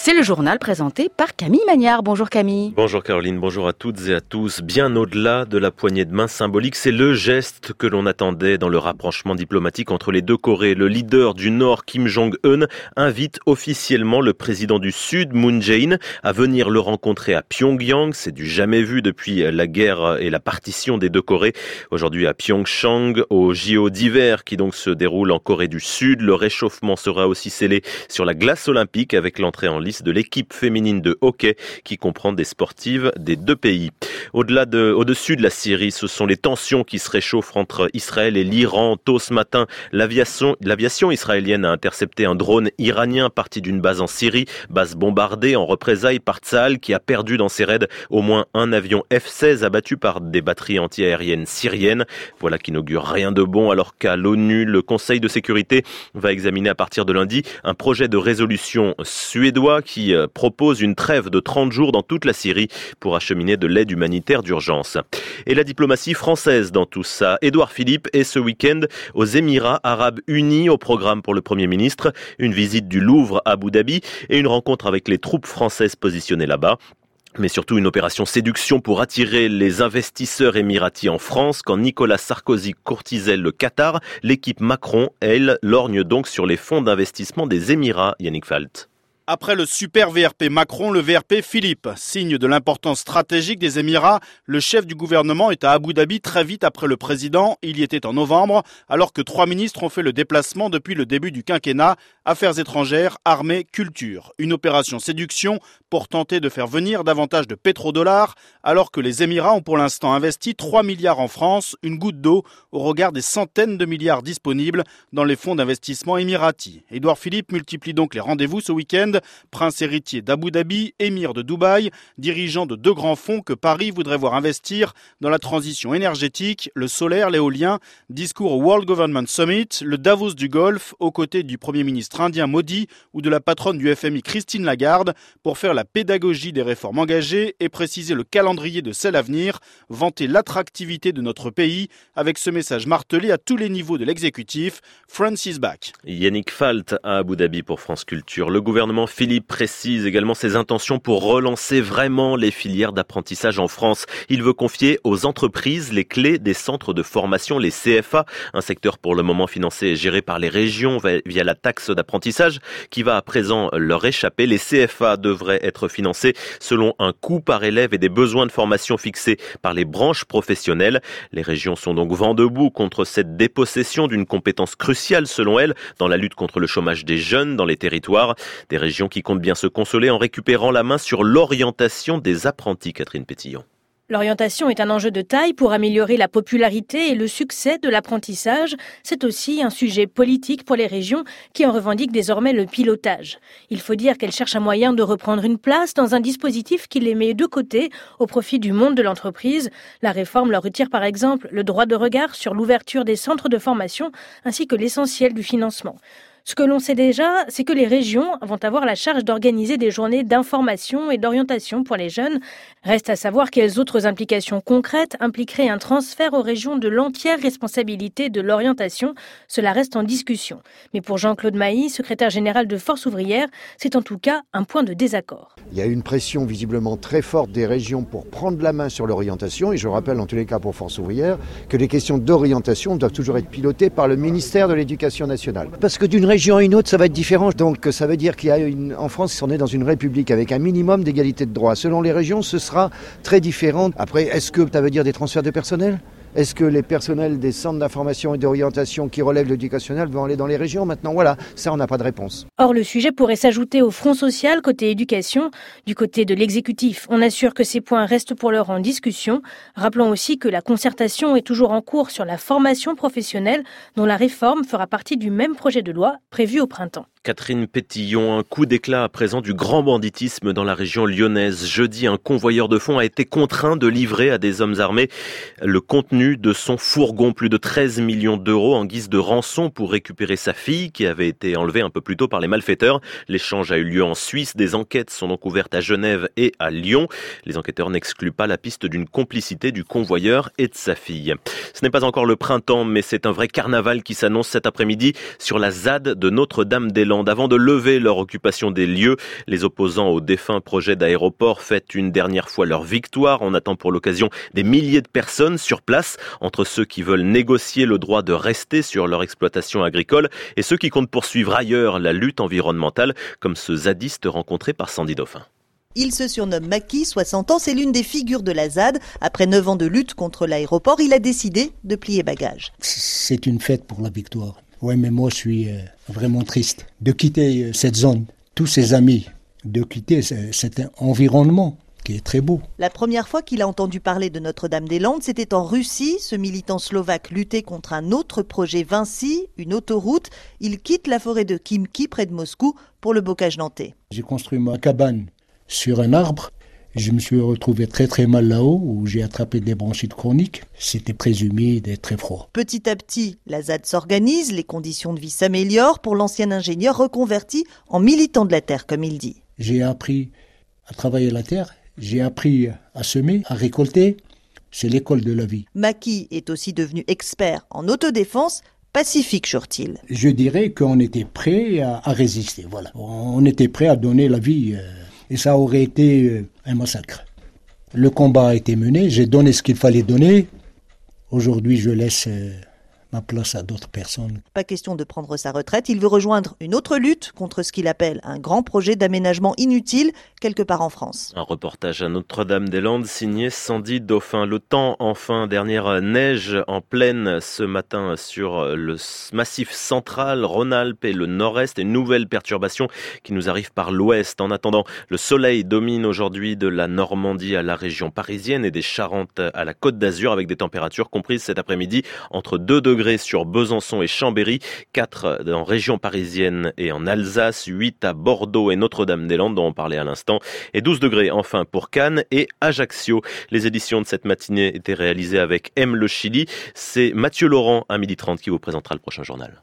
C'est le journal présenté par Camille Magnard. Bonjour Camille. Bonjour Caroline, bonjour à toutes et à tous. Bien au-delà de la poignée de main symbolique, c'est le geste que l'on attendait dans le rapprochement diplomatique entre les deux Corées. Le leader du Nord, Kim Jong-un, invite officiellement le président du Sud, Moon Jae-in, à venir le rencontrer à Pyongyang. C'est du jamais vu depuis la guerre et la partition des deux Corées. Aujourd'hui à Pyeongchang, au JO d'hiver qui donc se déroule en Corée du Sud. Le réchauffement sera aussi scellé sur la glace olympique avec l'entrée en lice de l'équipe féminine de hockey qui comprend des sportives des deux pays. Au-dessus de la Syrie, ce sont les tensions qui se réchauffent entre Israël et l'Iran. Tôt ce matin, l'aviation israélienne a intercepté un drone iranien parti d'une base en Syrie, base bombardée en représailles par Tsahal qui a perdu dans ses raids au moins un avion F-16 abattu par des batteries antiaériennes syriennes. Voilà qui n'augure rien de bon alors qu'à l'ONU, le Conseil de sécurité va examiner à partir de lundi un projet de résolution suédois qui propose une trêve de 30 jours dans toute la Syrie pour acheminer de l'aide humanitaire d'urgence. Et la diplomatie française dans tout ça. Édouard Philippe est ce week-end aux Émirats Arabes Unis au programme pour le Premier ministre, une visite du Louvre à Abu Dhabi et une rencontre avec les troupes françaises positionnées là-bas. Mais surtout une opération séduction pour attirer les investisseurs émiratis en France. Quand Nicolas Sarkozy courtisait le Qatar, l'équipe Macron, elle, lorgne donc sur les fonds d'investissement des Émirats. Yannick Falt. Après le super VRP Macron, le VRP Philippe. Signe de l'importance stratégique des Émirats, le chef du gouvernement est à Abu Dhabi très vite après le président. Il y était en novembre, alors que 3 ministres ont fait le déplacement depuis le début du quinquennat. Affaires étrangères, armée, culture. Une opération séduction pour tenter de faire venir davantage de pétrodollars, alors que les Émirats ont pour l'instant investi 3 milliards en France, une goutte d'eau au regard des centaines de milliards disponibles dans les fonds d'investissement émiratis. Édouard Philippe multiplie donc les rendez-vous ce week-end. Prince héritier d'Abu Dhabi, émir de Dubaï, dirigeant de 2 grands fonds que Paris voudrait voir investir dans la transition énergétique, le solaire, l'éolien, discours au World Government Summit, le Davos du Golfe, aux côtés du Premier ministre indien Modi ou de la patronne du FMI Christine Lagarde, pour faire la pédagogie des réformes engagées et préciser le calendrier de celles à venir, vanter l'attractivité de notre pays, avec ce message martelé à tous les niveaux de l'exécutif, France is back. Yannick Falt à Abu Dhabi pour France Culture. Le gouvernement Philippe précise également ses intentions pour relancer vraiment les filières d'apprentissage en France. Il veut confier aux entreprises les clés des centres de formation, les CFA, un secteur pour le moment financé et géré par les régions via la taxe d'apprentissage qui va à présent leur échapper. Les CFA devraient être financés selon un coût par élève et des besoins de formation fixés par les branches professionnelles. Les régions sont donc vent debout contre cette dépossession d'une compétence cruciale selon elles dans la lutte contre le chômage des jeunes dans les territoires. Des régions qui comptent bien se consoler en récupérant la main sur l'orientation des apprentis, Catherine Pétillon. L'orientation est un enjeu de taille pour améliorer la popularité et le succès de l'apprentissage. C'est aussi un sujet politique pour les régions qui en revendiquent désormais le pilotage. Il faut dire qu'elles cherchent un moyen de reprendre une place dans un dispositif qui les met de côté au profit du monde de l'entreprise. La réforme leur retire par exemple le droit de regard sur l'ouverture des centres de formation ainsi que l'essentiel du financement. Ce que l'on sait déjà, c'est que les régions vont avoir la charge d'organiser des journées d'information et d'orientation pour les jeunes. Reste à savoir quelles autres implications concrètes impliqueraient un transfert aux régions de l'entière responsabilité de l'orientation. Cela reste en discussion. Mais pour Jean-Claude Mailly, secrétaire général de Force ouvrière, c'est en tout cas un point de désaccord. Il y a une pression visiblement très forte des régions pour prendre la main sur l'orientation. Et je rappelle en tous les cas pour Force ouvrière que les questions d'orientation doivent toujours être pilotées par le ministère de l'Éducation nationale. Parce que d'une région à une autre, ça va être différent. Donc ça veut dire qu'il y a en France, on est dans une république avec un minimum d'égalité de droits. Selon les régions, ce sera très différent. Après, est-ce que ça veut dire des transferts de personnel ? Est-ce que les personnels des centres d'information et d'orientation qui relèvent de l'éducation nationale vont aller dans les régions maintenant ? Voilà, ça on n'a pas de réponse. Or, le sujet pourrait s'ajouter au front social côté éducation. Du côté de l'exécutif, on assure que ces points restent pour l'heure en discussion. Rappelons aussi que la concertation est toujours en cours sur la formation professionnelle, dont la réforme fera partie du même projet de loi prévu au printemps. Catherine Pétillon, un coup d'éclat à présent du grand banditisme dans la région lyonnaise. Jeudi, un convoyeur de fonds a été contraint de livrer à des hommes armés le contenu de son fourgon, plus de 13 millions d'euros en guise de rançon pour récupérer sa fille qui avait été enlevée un peu plus tôt par les malfaiteurs. L'échange a eu lieu en Suisse. Des enquêtes sont donc ouvertes à Genève et à Lyon. Les enquêteurs n'excluent pas la piste d'une complicité du convoyeur et de sa fille. Ce n'est pas encore le printemps, mais c'est un vrai carnaval qui s'annonce cet après-midi sur la ZAD de Notre-Dame-des-Landes. Landes. Avant de lever leur occupation des lieux, les opposants au défunt projet d'aéroport fêtent une dernière fois leur victoire. On attend pour l'occasion des milliers de personnes sur place, entre ceux qui veulent négocier le droit de rester sur leur exploitation agricole et ceux qui comptent poursuivre ailleurs la lutte environnementale, comme ce zadiste rencontré par Sandy Dauphin. Il se surnomme Maki, 60 ans, c'est l'une des figures de la ZAD. Après 9 ans de lutte contre l'aéroport, il a décidé de plier bagage. C'est une fête pour la victoire. Ouais, mais moi je suis vraiment triste de quitter cette zone, tous ses amis, de quitter cet environnement qui est très beau. La première fois qu'il a entendu parler de Notre-Dame-des-Landes, c'était en Russie. Ce militant slovaque luttait contre un autre projet Vinci, une autoroute. Il quitte la forêt de Khimki, près de Moscou, pour le bocage nantais. J'ai construit ma cabane sur un arbre. Je me suis retrouvé très très mal là-haut, où j'ai attrapé des bronchites chroniques. C'était très humide et très froid. Petit à petit, la ZAD s'organise, les conditions de vie s'améliorent pour l'ancien ingénieur reconverti en militant de la terre, comme il dit. J'ai appris à travailler la terre, j'ai appris à semer, à récolter. C'est l'école de la vie. Maki est aussi devenu expert en autodéfense, pacifique, jure-t-il. Je dirais qu'on était prêt à résister, voilà. On était prêt à donner la vie. Et ça aurait été un massacre. Le combat a été mené, j'ai donné ce qu'il fallait donner. Aujourd'hui, je laisse ma place à d'autres personnes. Pas question de prendre sa retraite, il veut rejoindre une autre lutte contre ce qu'il appelle un grand projet d'aménagement inutile quelque part en France. Un reportage à Notre-Dame-des-Landes signé Sandy Dauphin. Le temps, enfin, dernière neige en pleine ce matin sur le massif central, Rhône-Alpes et le nord-est. Une nouvelle perturbation qui nous arrive par l'ouest. En attendant, le soleil domine aujourd'hui de la Normandie à la région parisienne et des Charentes à la Côte d'Azur, avec des températures comprises cet après-midi entre 2 degrés sur Besançon et Chambéry, 4 en région parisienne et en Alsace, 8 à Bordeaux et Notre-Dame-des-Landes dont on parlait à l'instant, et 12 degrés enfin pour Cannes et Ajaccio. Les éditions de cette matinée étaient réalisées avec M. Le Chili. C'est Mathieu Laurent à 12h30 qui vous présentera le prochain journal.